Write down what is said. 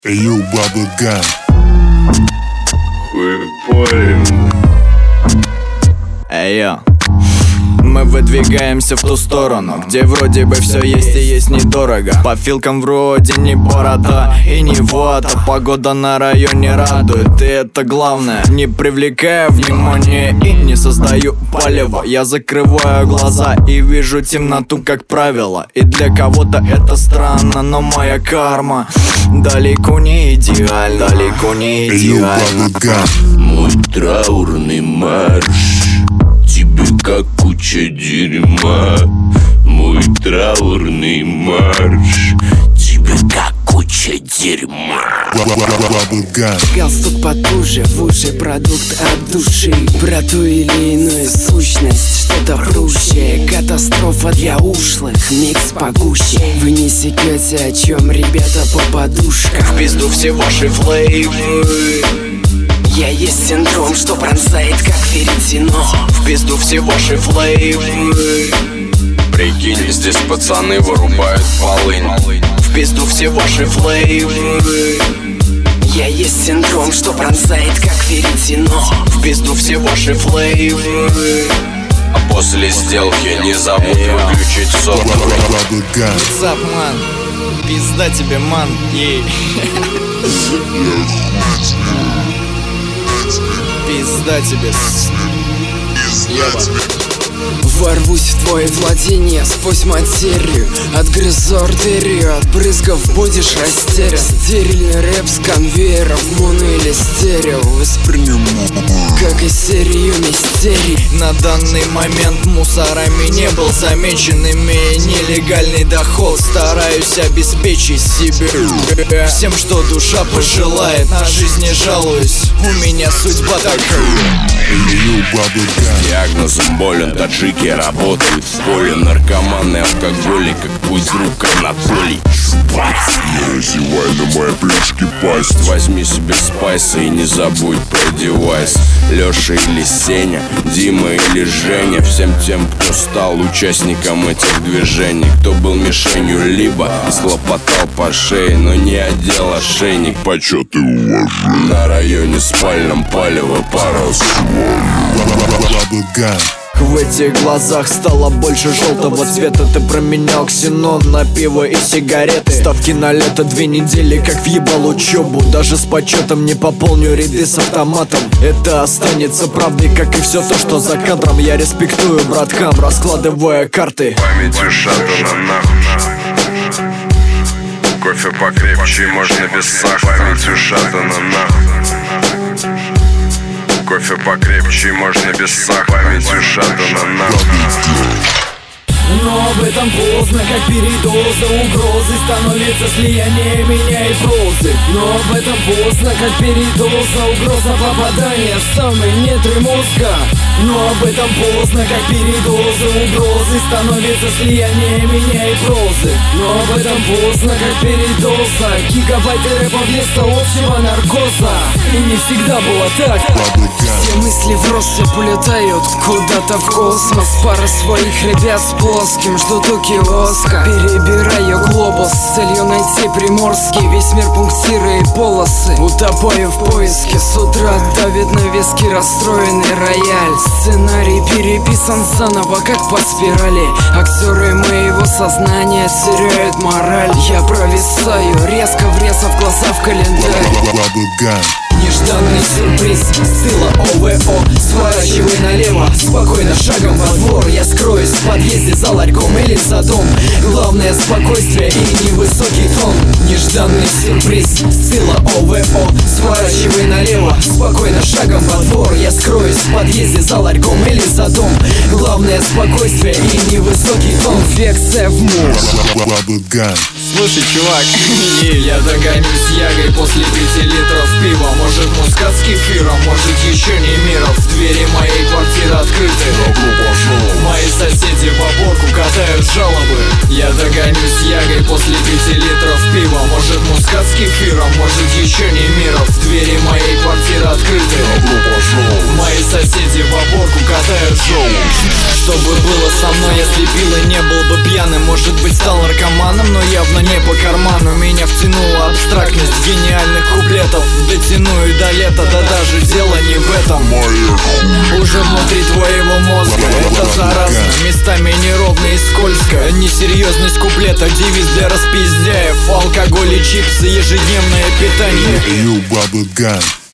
Эй, Bubblegum. Вы поняли? Эй, мы выдвигаемся в ту сторону, где вроде бы все есть и есть недорого. По филкам вроде не борода и не вата. Погода на районе радует, и это главное. Не привлекая внимания и не создаю палева. Я закрываю глаза и вижу темноту, как правило. И для кого-то это странно, но моя карма далеко не идеальна, далеко не идеальна. Мой траурный марш тебе как куча дерьма. Мой траурный марш тебе как куча дерьма. Галстук потуже, в уши продукт от души. Про ту или иную сущность, что-то прущее. Катастрофа для ушлых, микс погуще. Вы не секете, о чем, ребята, по подушкам. В пизду все ваши флейвы. Я есть синдром, что пронзает, как веретено. В пизду все ваши флейвы. Прикинь, здесь пацаны вырубают полынь. В пизду все ваши флейвы. Я есть синдром, что пронзает, как веретено. В пизду все ваши флейвы. А после сделки не забудь выключить сотовый. Зап, ман, пизда тебе, ман, ей. Пизда тебе, Ворвусь в твое владение сквозь материю. Отгрызу артерию, от брызгов будешь растерян. Стерильный рэп с конвейера в моно или стерео. Воспримем как из серию мистерий. На данный момент мусорами не был замечен. Имея нелегальный доход, стараюсь обеспечить себе всем, что душа пожелает. На жизнь не жалуюсь, у меня судьба такая. Диагнозом болен, таджики работают в поле. Наркоманы, алкоголик, как физрук Анатолий. Не зевай на мои плюшки пасть. Возьми себе спайса и не забудь про девайс. Леша или Сеня, Дима или Женя. Всем тем, кто стал участником этих движений. Кто был мишенью, либо схлопотал по шее, но не одел ошейник. Почет и уважение. На районе спальном палево пора. В этих глазах стало больше желтого цвета. Ты променял ксенон на пиво и сигареты. Ставки на лето 2 недели, как въебал учебу. Даже с почетом не пополню ряды с автоматом. Это останется правдой, как и все то, что за кадром. Я респектую браткам, раскладывая карты. Памятью шатана нахуй. Кофе покрепче, можно без сахара. Памятью шатана нахуй. Кофе покрепче, можно без сахара. Памятью шатана нахуй. Но об этом поздно, как передоза угрозы становится слияние меня и прозы. Но об этом поздно, как передоза угроза попадания в самые недры мозга. Но об этом поздно, как передоза угрозы становится слияние меня и прозы. Но об этом поздно, как передоза гигабайты рэпа вместо общего наркоза. И не всегда было так. Все мысли в россыпь улетают куда-то в космос. Пара своих ребят с плоским ждут у киоска. Перебираю глобус с целью найти приморский. Весь мир пунктиры и полосы. Утопаю в поиске, с утра давит на виски расстроенный рояль. Сценарий переписан заново, как по спирали. Актеры моего сознания теряют мораль. Я провисаю, резко врезав глаза в календарь. Нежданный сюрприз с тыла ОВО. Сворачивай налево, спокойно шагом во двор. Я скроюсь в подъезде за ларьком или за дом. Главное спокойствие и невысокий тон. Нежданный сюрприз с тыла ОВО. Сворачивай налево, спокойно шагом во двор. Я скроюсь в подъезде за ларьком или за дом. Главное спокойствие и невысокий тон. Инфекция в мозг. Слушай, чувак, я догонюсь ягой после 5 литров пива. Может мускат с кефиром, может еще не миров. Двери моей квартиры открыты. Мои соседи в оборку катают жалобы. Я догонюсь ягой после 5 литров пива. Может мускат от скифира, может еще не миров. Двери моей квартиры открыты, мои соседи в оборку катают шоу. Что бы было со мной, если пил и не был бы пьяным? Может быть, стал наркоманом, но явно не по карману. Меня втянула абстрактность гениальных куплетов. Дотяну и до лета, да даже дело не в этом. Уже внутри твоего мозга это заразно, местами неровно и скользко. Несерьезность куплета, девиз для распиздяев. Алкоголь и чипсы, ежедневное питание.